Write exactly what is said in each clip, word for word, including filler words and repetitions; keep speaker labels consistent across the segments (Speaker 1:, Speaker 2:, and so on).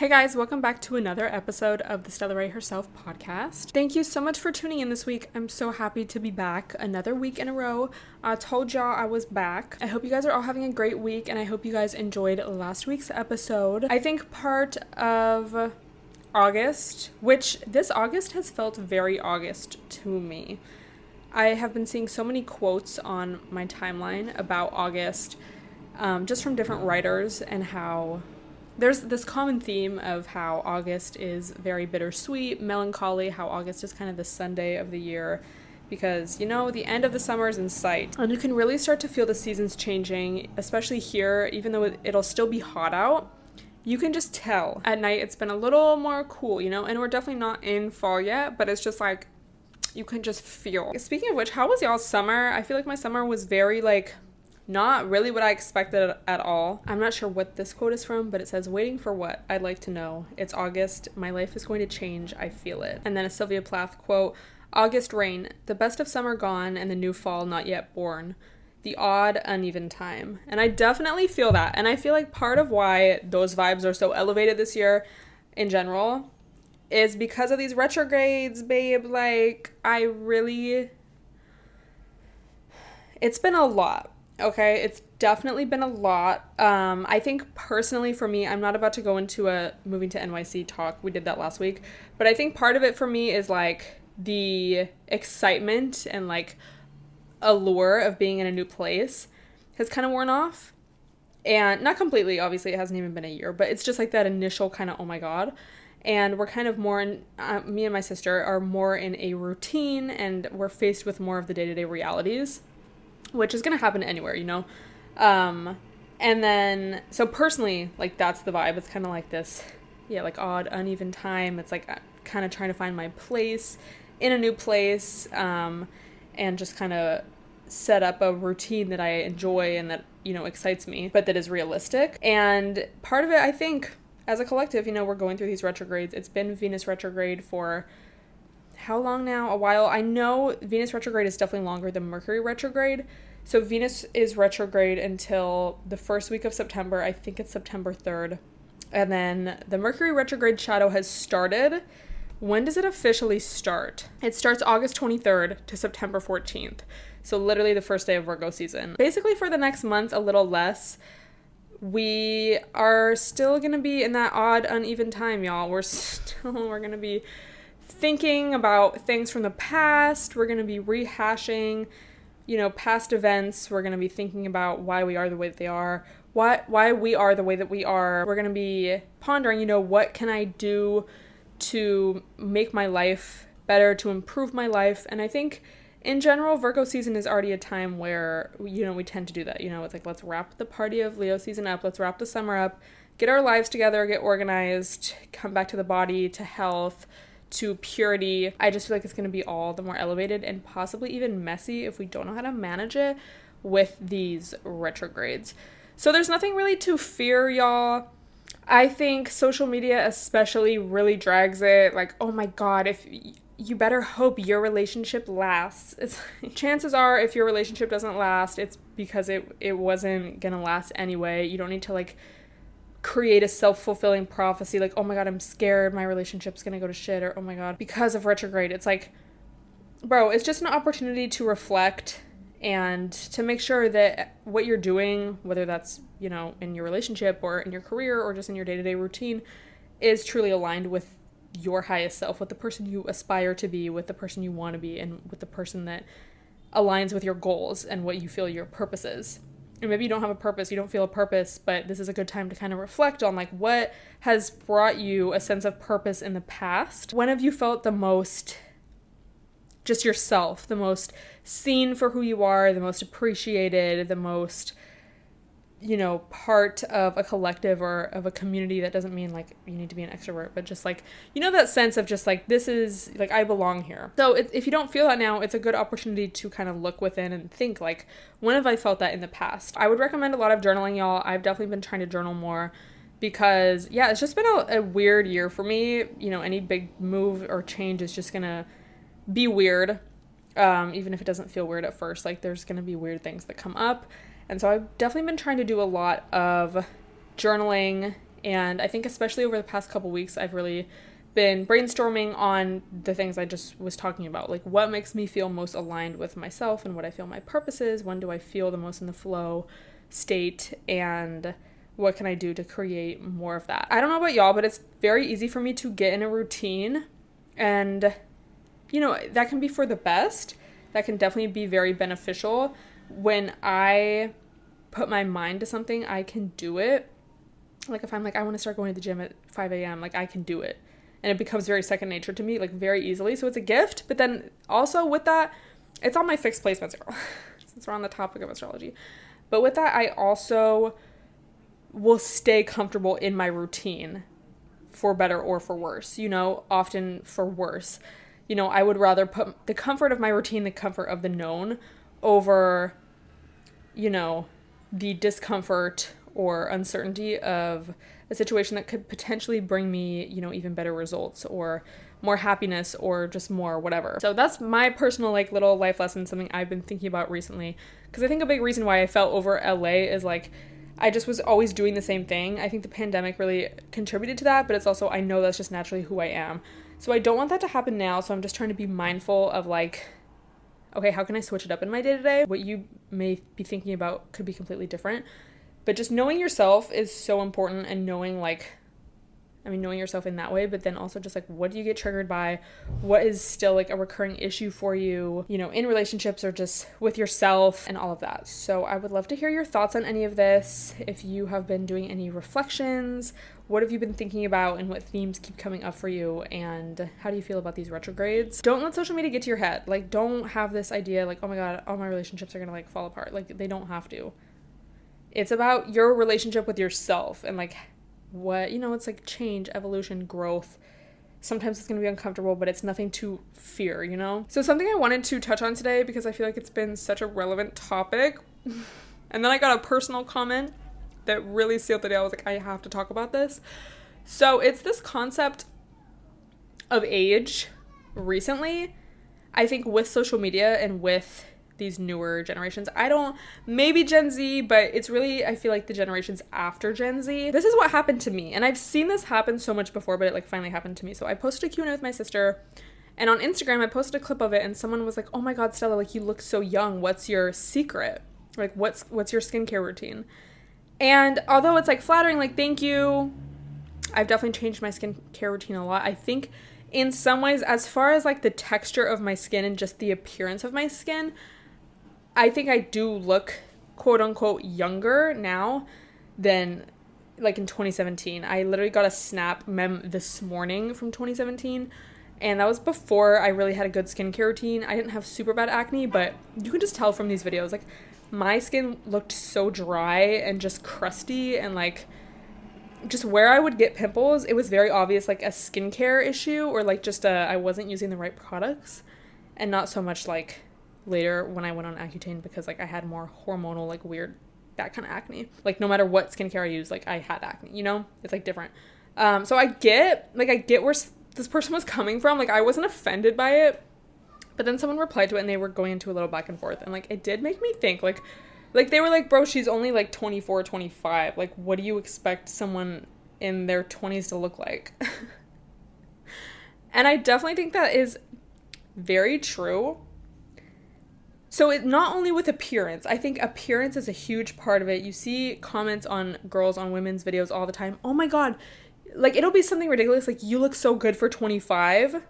Speaker 1: Hey guys, welcome back to another episode of the Stella Rae Herself podcast. Thank you so much for tuning in this week. I'm so happy to be back another week in a row. I told y'all I was back. I hope you guys are all having a great week, and I hope you guys enjoyed last week's episode. I think part of August, which this August has felt very August to me. I have been seeing so many quotes on my timeline about August, um, just from different writers, and how there's this common theme of how August is very bittersweet, melancholy, how August is kind of the Sunday of the year because, you know, the end of the summer is in sight. And you can really start to feel the seasons changing, especially here, even though it'll still be hot out. You can just tell. At night, it's been a little more cool, you know, and we're definitely not in fall yet, but it's just like, you can just feel. Speaking of which, how was y'all's summer? I feel like my summer was very, like, not really what I expected at all. I'm not sure what this quote is from, but it says, "Waiting for what? I'd like to know. It's August. My life is going to change. I feel it." And then a Sylvia Plath quote, "August rain, the best of summer gone and the new fall not yet born. The odd, uneven time." And I definitely feel that. And I feel like part of why those vibes are so elevated this year in general is because of these retrogrades, babe. Like, I really... It's been a lot, okay? It's definitely been a lot. Um, I think personally for me, I'm not about to go into a moving to N Y C talk. We did that last week. But I think part of it for me is, like, the excitement and, like, allure of being in a new place has kind of worn off. And not completely, obviously, it hasn't even been a year. But it's just, like, that initial kind of, oh my god. And we're kind of more in, uh, me and my sister are more in a routine, and we're faced with more of the day-to-day realities, which is going to happen anywhere, you know? Um, and then, so personally, like, that's the vibe. It's kind of like this, yeah, like, odd, uneven time. It's like kind of trying to find my place in a new place, um, and just kind of set up a routine that I enjoy and that, you know, excites me, but that is realistic. And part of it, I think, as a collective, you know, we're going through these retrogrades. It's been Venus retrograde for how long now? A while. I know Venus retrograde is definitely longer than Mercury retrograde. So Venus is retrograde until the first week of September. I think it's September third. And then the Mercury retrograde shadow has started. When does it officially start? It starts August twenty-third to September fourteenth. So literally the first day of Virgo season. Basically for the next month, a little less. We are still going to be in that odd, uneven time, y'all. We're still, we're going to be thinking about things from the past. We're going to be rehashing, you know, past events. We're going to be thinking about why we are the way that they are, why, why we are the way that we are. We're going to be pondering, you know, what can I do to make my life better, to improve my life. And I think in general, Virgo season is already a time where, you know, we tend to do that. You know, it's like, let's wrap the party of Leo season up. Let's wrap the summer up, get our lives together, get organized, come back to the body, to health, to purity. I just feel like it's going to be all the more elevated and possibly even messy if we don't know how to manage it with these retrogrades. So there's nothing really to fear, y'all. I think social media especially really drags it. Like, oh my god, if... you better hope your relationship lasts. It's, chances are, if your relationship doesn't last, it's because it it wasn't gonna last anyway. You don't need to, like, create a self-fulfilling prophecy, like, oh my god, I'm scared my relationship's gonna go to shit, or oh my god, because of retrograde. It's like, bro, it's just an opportunity to reflect and to make sure that what you're doing, whether that's, you know, in your relationship or in your career or just in your day-to-day routine, is truly aligned with your highest self, with the person you aspire to be, with the person you want to be, and with the person that aligns with your goals and what you feel your purpose is. And maybe you don't have a purpose, you don't feel a purpose, but this is a good time to kind of reflect on, like, what has brought you a sense of purpose in the past. When have you felt the most just yourself, the most seen for who you are, the most appreciated, the most, you know, part of a collective or of a community? That doesn't mean, like, you need to be an extrovert, but just, like, you know, that sense of just, like, this is, like, I belong here. So it, if you don't feel that now, it's a good opportunity to kind of look within and think, like, when have I felt that in the past? I would recommend a lot of journaling, y'all. I've definitely been trying to journal more because, yeah, it's just been a, a weird year for me. You know, any big move or change is just gonna be weird, um, even if it doesn't feel weird at first. Like, there's gonna be weird things that come up. And so I've definitely been trying to do a lot of journaling And I think especially over the past couple weeks, I've really been brainstorming on the things I just was talking about. Like, what makes me feel most aligned with myself and what I feel my purpose is? When do I feel the most in the flow state? And what can I do to create more of that? I don't know about y'all, but it's very easy for me to get in a routine. And, you know, that can be for the best. That can definitely be very beneficial. When I put my mind to something, I can do it. Like, if I'm like, I want to start going to the gym at five a.m., like, I can do it. And it becomes very second nature to me, like, very easily. So it's a gift. But then also with that, it's on my fixed placements, girl. Since we're on the topic of astrology. But with that, I also will stay comfortable in my routine, for better or for worse, you know, often for worse. You know, I would rather put the comfort of my routine, the comfort of the known, over, you know, the discomfort or uncertainty of a situation that could potentially bring me, you know, even better results or more happiness or just more whatever. So that's my personal, like, little life lesson, something I've been thinking about recently. Because I think a big reason why I felt over L A is, like, I just was always doing the same thing. I think the pandemic really contributed to that, but it's also, I know that's just naturally who I am. So I don't want that to happen now, so I'm just trying to be mindful of, like, okay, how can I switch it up in my day-to-day? What you may be thinking about could be completely different. But just knowing yourself is so important, and knowing, like, I mean, knowing yourself in that way, but then also just, like, what do you get triggered by? What is still, like, a recurring issue for you, you know, in relationships or just with yourself and all of that. So I would love to hear your thoughts on any of this. If you have been doing any reflections, what have you been thinking about and what themes keep coming up for you? And how do you feel about these retrogrades? Don't let social media get to your head. Like, don't have this idea, like, oh my God, all my relationships are gonna, like, fall apart. Like, they don't have to. It's about your relationship with yourself and, like, what, you know, it's like change, evolution, growth. Sometimes it's going to be uncomfortable, but it's nothing to fear, you know? So something I wanted to touch on today, because I feel like it's been such a relevant topic. And then I got a personal comment that really sealed the deal. I was like, I have to talk about this. So it's this concept of age recently, I think, with social media and with these newer generations. I don't, maybe Gen Z, but it's really, I feel like the generations after Gen Z. This is what happened to me. And I've seen this happen so much before, but it, like, finally happened to me. So I posted a Q and A with my sister, and on Instagram, I posted a clip of it, and someone was like, oh my God, Stella, like, you look so young. What's your secret? Like, what's, what's your skincare routine? And although it's, like, flattering, like, thank you, I've definitely changed my skincare routine a lot. I think in some ways, as far as, like, the texture of my skin and just the appearance of my skin, I think I do look, quote unquote, younger now than, like, in twenty seventeen. I literally got a snap mem this morning from twenty seventeen, and that was before I really had a good skincare routine. I didn't have super bad acne, but you can just tell from these videos, like, my skin looked so dry and just crusty, and, like, just where I would get pimples, it was very obvious, like, a skincare issue, or, like, just a, I wasn't using the right products, and not so much, like, later when I went on Accutane, because, like, I had more hormonal, like, weird, that kind of acne. Like, no matter what skincare I use, like, I had acne, you know? It's, like, different. Um, so I get, like, I get where this person was coming from. Like, I wasn't offended by it, but then someone replied to it, and they were going into a little back and forth, and, like, it did make me think, like, like, they were like, bro, she's only, like, twenty-four, twenty-five. Like, what do you expect someone in their twenties to look like? And I definitely think that is very true. So it not only with appearance, I think appearance is a huge part of it. You see comments on girls on women's videos all the time. Oh my God. Like, it'll be something ridiculous. Like, you look so good for twenty-five.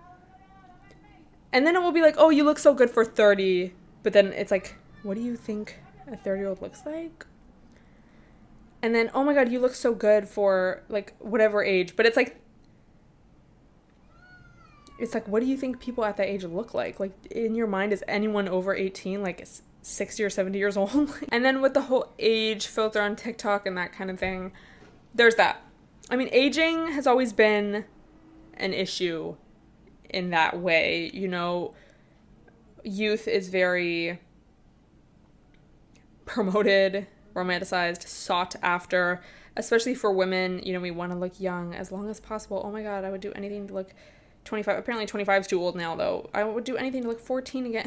Speaker 1: And then it will be like, oh, you look so good for thirty. But then it's like, what do you think a thirty-year-old looks like? And then, oh my God, you look so good for, like, whatever age. But it's like, it's like, what do you think people at that age look like? Like, in your mind, is anyone over eighteen, like, sixty or seventy years old? And then with the whole age filter on TikTok and that kind of thing, there's that. I mean, aging has always been an issue in that way. You know, youth is very promoted, romanticized, sought after, especially for women. You know, we want to look young as long as possible. Oh my God, I would do anything to look twenty-five. Apparently twenty-five is too old now, though. I would do anything to look fourteen again.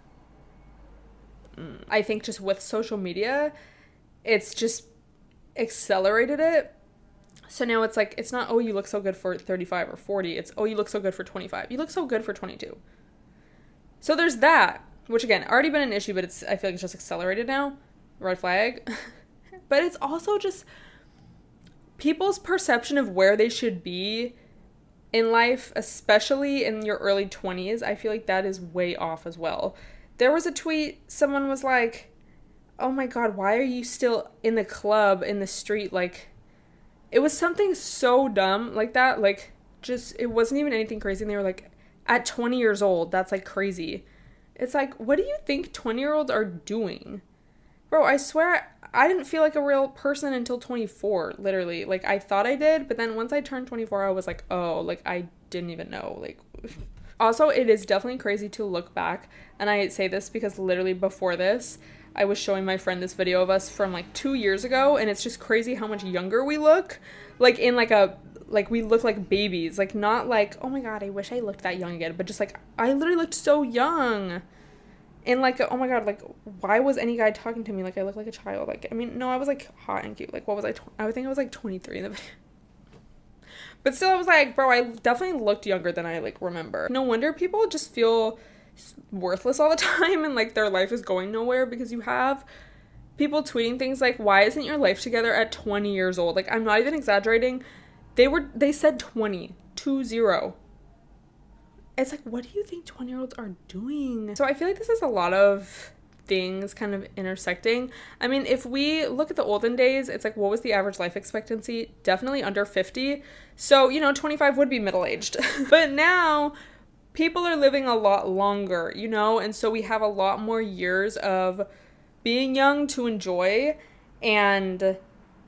Speaker 1: I think just with social media, it's just accelerated it. So now it's like, it's not, oh, you look so good for thirty-five or forty. It's, oh, you look so good for twenty-five. You look so good for twenty-two. So there's that, which again, already been an issue, but it's, I feel like it's just accelerated now. Red flag. But it's also just people's perception of where they should be in life, especially in your early twenties. I feel like that is way off as well. There was a tweet, someone was like, oh my God, why are you still in the club, in the street? Like, it was something so dumb like that. Like, just, it wasn't even anything crazy. And they were like, at twenty years old, that's like crazy. It's like, what do you think twenty year olds are doing? Bro, I swear, I didn't feel like a real person until twenty-four, literally. Like, I thought I did, but then once I turned twenty-four, I was like, oh, like, I didn't even know. Like, also, it is definitely crazy to look back, and I say this because literally before this, I was showing my friend this video of us from, like, two years ago, and it's just crazy how much younger we look. Like, in, like, a, like, we look like babies. Like, not like, oh my God, I wish I looked that young again, but just, like, I literally looked so young. And, like, oh my God, like, why was any guy talking to me like I look like a child? Like, I mean, no, I was, like, hot and cute. Like, what was I? Tw- I would think I was, like, twenty-three in the video. But still, I was like, bro, I definitely looked younger than I, like, remember. No wonder people just feel worthless all the time and, like, their life is going nowhere because you have people tweeting things like, why isn't your life together at twenty years old? Like, I'm not even exaggerating. They were, they said twenty, two zero. It's like, what do you think twenty-year-olds are doing? So I feel like this is a lot of things kind of intersecting. I mean, if we look at the olden days, it's like, what was the average life expectancy? Definitely under fifty. So, you know, twenty-five would be middle-aged. But now, people are living a lot longer, you know? And so we have a lot more years of being young to enjoy. And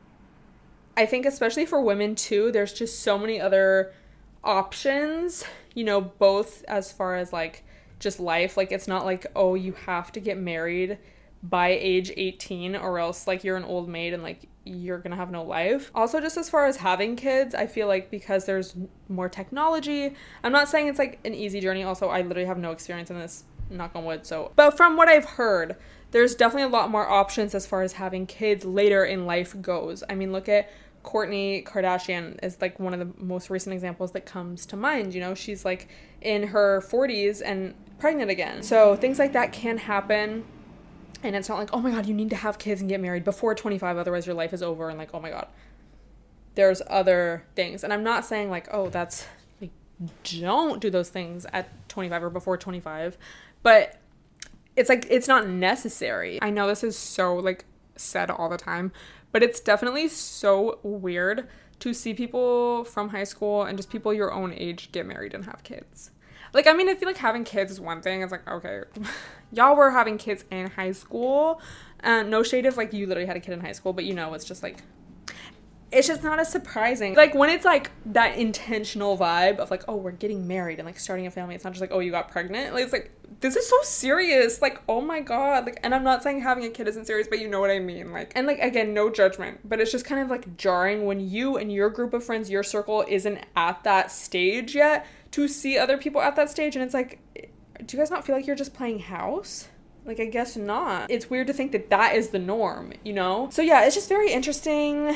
Speaker 1: I think especially for women, too, there's just so many other options, you know, both as far as like just life. Like, it's not like, oh, you have to get married by age eighteen or else like you're an old maid and like you're gonna have no life. Also, just as far as having kids, I feel like because there's more technology, I'm not saying it's like an easy journey. Also, I literally have no experience in this, knock on wood, so, but from what I've heard, there's definitely a lot more options as far as having kids later in life goes. I mean, look at Kourtney Kardashian is like one of the most recent examples that comes to mind. You know, she's like in her forties and pregnant again. So things like that can happen. And it's not like, oh my God, you need to have kids and get married before twenty-five, otherwise your life is over. And like, oh my God, there's other things. And I'm not saying like, oh, that's like, don't do those things at twenty-five or before twenty-five. But it's like, it's not necessary. I know this is so like said all the time, but it's definitely so weird to see people from high school and just people your own age get married and have kids. Like, I mean, I feel like having kids is one thing. It's like, okay, y'all were having kids in high school. Uh, no shade if, like, you literally had a kid in high school, but, you know, it's just, like, it's just not as surprising. Like, when it's, like, that intentional vibe of, like, oh, we're getting married and, like, starting a family. It's not just, like, oh, you got pregnant. Like, it's, like, this is so serious. Like, oh, my God. Like, and I'm not saying having a kid isn't serious, but you know what I mean. Like, and, like, again, no judgment. But it's just kind of, like, jarring when you and your group of friends, your circle, isn't at that stage yet to see other people at that stage. And it's, like, do you guys not feel like you're just playing house? Like, I guess not. It's weird to think that that is the norm, you know? So, yeah, it's just very interesting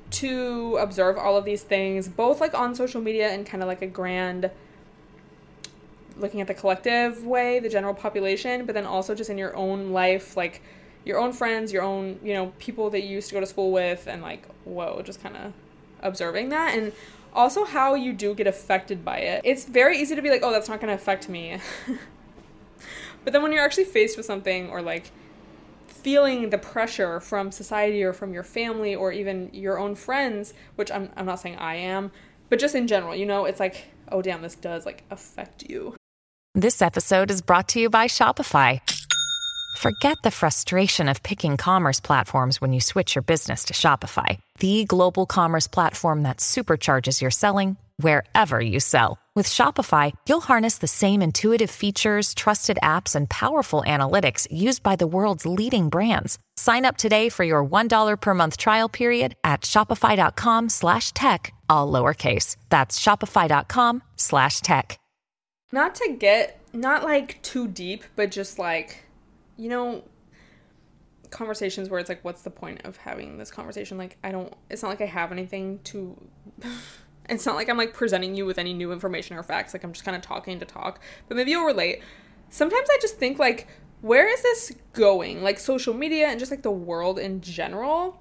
Speaker 1: to observe all of these things, both like on social media and kind of like a grand, looking at the collective way, the general population, but then also just in your own life, like your own friends, your own, you know, people that you used to go to school with, and like, whoa, just kind of observing that. And also how you do get affected by it. It's very easy to be like, oh, that's not going to affect me. But then when you're actually faced with something, or like feeling the pressure from society or from your family or even your own friends, which I'm I'm not saying I am, but just in general, you know, it's like, oh damn, this does like affect you.
Speaker 2: This episode is brought to you by Shopify. Forget the frustration of picking commerce platforms when you switch your business to Shopify, the global commerce platform that supercharges your selling wherever you sell. With Shopify, you'll harness the same intuitive features, trusted apps, and powerful analytics used by the world's leading brands. Sign up today for your one dollar per month trial period at shopify.com slash tech, all lowercase. That's shopify.com slash tech.
Speaker 1: Not to get, not like too deep, but just like, you know, conversations where it's like, what's the point of having this conversation? Like, I don't, it's not like I have anything to, it's not like I'm like presenting you with any new information or facts. Like, I'm just kind of talking to talk, but maybe you'll relate. Sometimes I just think like, where is this going? Like social media and just like the world in general.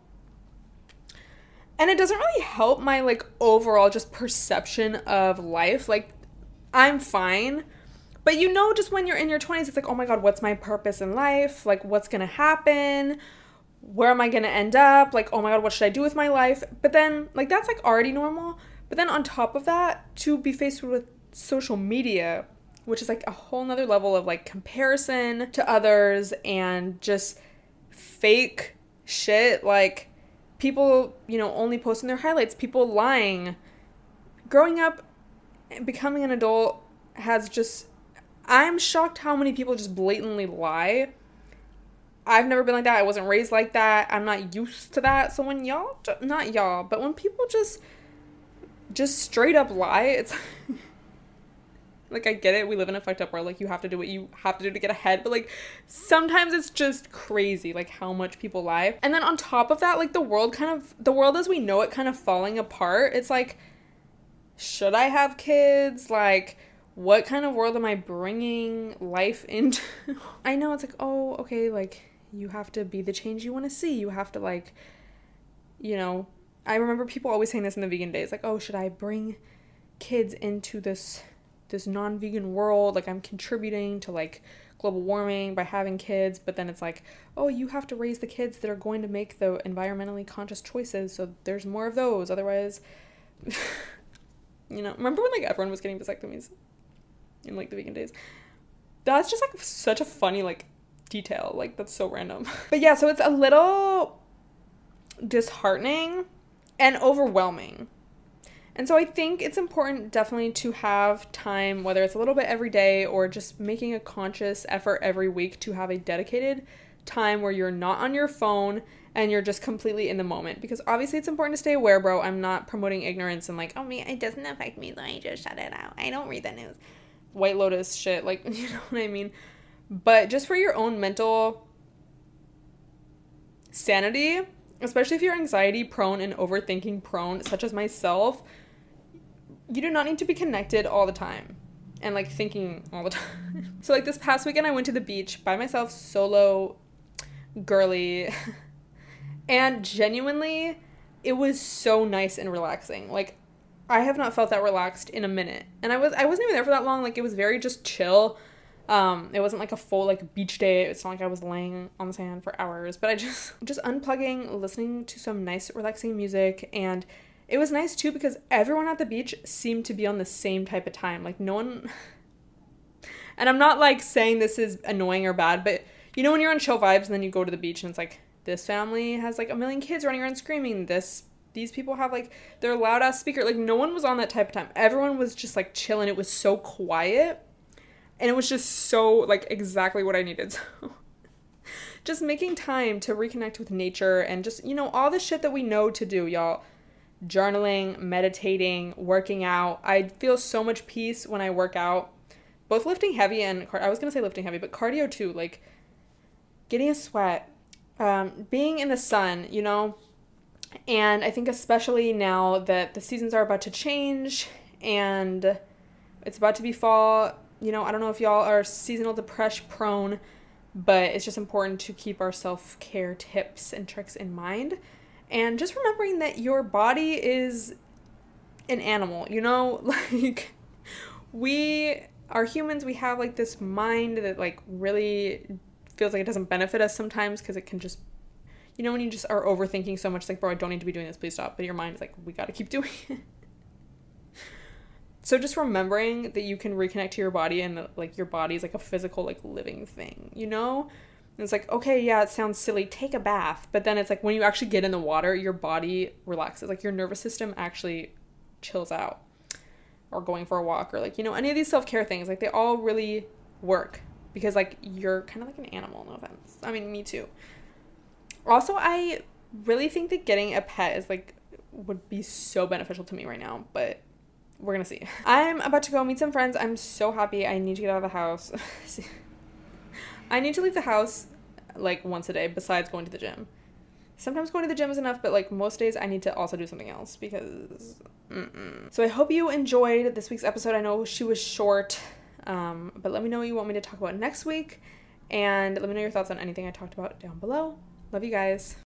Speaker 1: And it doesn't really help my like overall just perception of life. Like, I'm fine. But you know, just when you're in your twenties, it's like, oh my God, what's my purpose in life? Like, what's going to happen? Where am I going to end up? Like, oh my God, what should I do with my life? But then, like, that's like already normal. But then on top of that, to be faced with social media, which is like a whole nother level of like comparison to others and just fake shit. Like, people, you know, only posting their highlights, people lying. Growing up, becoming an adult has just, I'm shocked how many people just blatantly lie. I've never been like that. I wasn't raised like that. I'm not used to that. So when y'all, not y'all, but when people just, just straight up lie, it's like, I get it. We live in a fucked up world. Like, you have to do what you have to do to get ahead. But like, sometimes it's just crazy, like how much people lie. And then on top of that, like the world kind of, the world as we know it kind of falling apart. It's like, should I have kids? Like, what kind of world am I bringing life into? I know it's like, oh, okay, like, you have to be the change you want to see. You have to, like, you know, I remember people always saying this in the vegan days, like, oh, should I bring kids into this, this non-vegan world? Like, I'm contributing to, like, global warming by having kids. But then it's like, oh, you have to raise the kids that are going to make the environmentally conscious choices. So there's more of those. Otherwise, you know, remember when, like, everyone was getting vasectomies in like the vegan days? That's just like such a funny like detail. Like, that's so random. But yeah, so it's a little disheartening and overwhelming. And so I think it's important definitely to have time, whether it's a little bit every day or just making a conscious effort every week to have a dedicated time where you're not on your phone and you're just completely in the moment. Because obviously it's important to stay aware, bro. I'm not promoting ignorance and like, oh, me, it doesn't affect me, so I just shut it out. I don't read the news. White Lotus shit, like, you know what I mean? But just for your own mental sanity, especially if you're anxiety prone and overthinking prone, such as myself, you do not need to be connected all the time and like thinking all the time. So like this past weekend I went to the beach by myself, solo, girly, and genuinely it was so nice and relaxing. Like, I have not felt that relaxed in a minute. And I was, I wasn't even there for that long. Like, it was very just chill. Um, it wasn't like a full, like, beach day. It's not like I was laying on the sand for hours. But I just, just unplugging, listening to some nice, relaxing music. And it was nice, too, because everyone at the beach seemed to be on the same type of time. Like, no one... And I'm not, like, saying this is annoying or bad, but, you know when you're on chill vibes and then you go to the beach and it's like, this family has, like, a million kids running around screaming. This... These people have, like, their loud-ass speaker. Like, no one was on that type of time. Everyone was just, like, chilling. It was so quiet. And it was just so, like, exactly what I needed. So, just making time to reconnect with nature and just, you know, all the shit that we know to do, y'all. Journaling, meditating, working out. I feel so much peace when I work out. Both lifting heavy and, I was going to say lifting heavy, but cardio, too. Like, getting a sweat. Um, being in the sun, you know. And I think especially now that the seasons are about to change and it's about to be fall, you know, I don't know if y'all are seasonal depression prone, but it's just important to keep our self-care tips and tricks in mind. And just remembering that your body is an animal, you know, like we are humans. We have like this mind that like really feels like it doesn't benefit us sometimes because it can just, you know, when you just are overthinking so much, it's like, bro, I don't need to be doing this, please stop. But your mind is like, we got to keep doing it. So just remembering that you can reconnect to your body and that, like, your body is like a physical, like, living thing, you know? And it's like, okay, yeah, it sounds silly, take a bath. But then it's like, when you actually get in the water, your body relaxes. Like, your nervous system actually chills out. Or going for a walk, or, like, you know, any of these self-care things, like, they all really work. Because, like, you're kind of like an animal, no offense. I mean, me too. Also, I really think that getting a pet is, like, would be so beneficial to me right now, but we're gonna see. I'm about to go meet some friends. I'm so happy. I need to get out of the house. I need to leave the house like once a day besides going to the gym. Sometimes going to the gym is enough, but like most days I need to also do something else because mm-mm. So I hope you enjoyed this week's episode. I know she was short, um, but let me know what you want me to talk about next week, and let me know your thoughts on anything I talked about down below. Love you guys.